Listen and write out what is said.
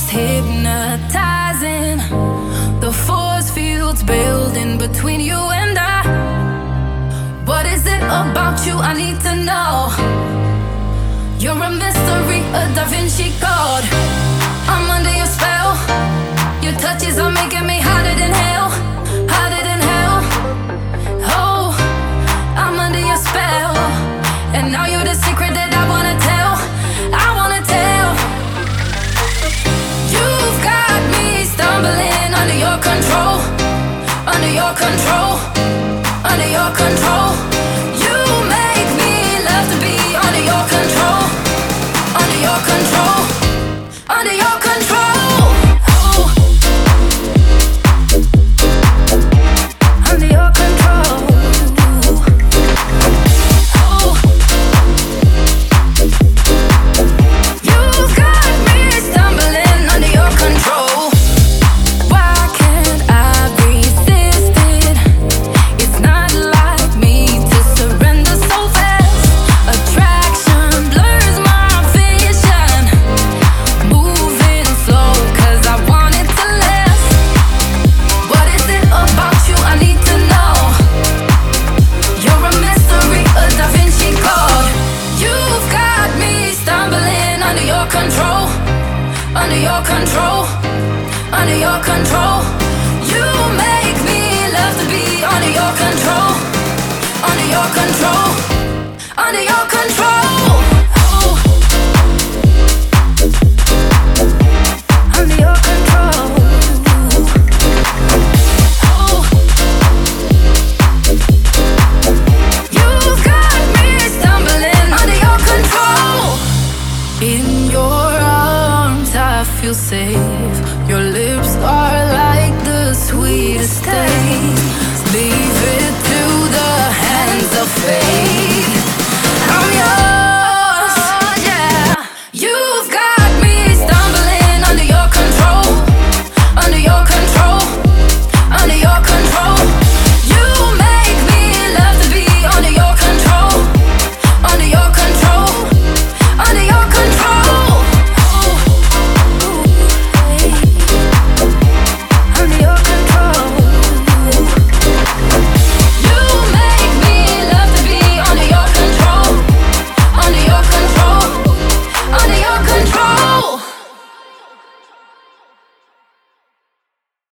hypnotizing. The force fields building between you and I. What is it about you I need to know? You're a mystery, a Da Vinci Code. I'm under your spell. Your touches are making me hotter than hell. Hotter than hell. Oh, I'm under your spell. And now you're the secret that I wanna tell. I wanna tell. You've got me stumbling under your control. Under your control. Under your control.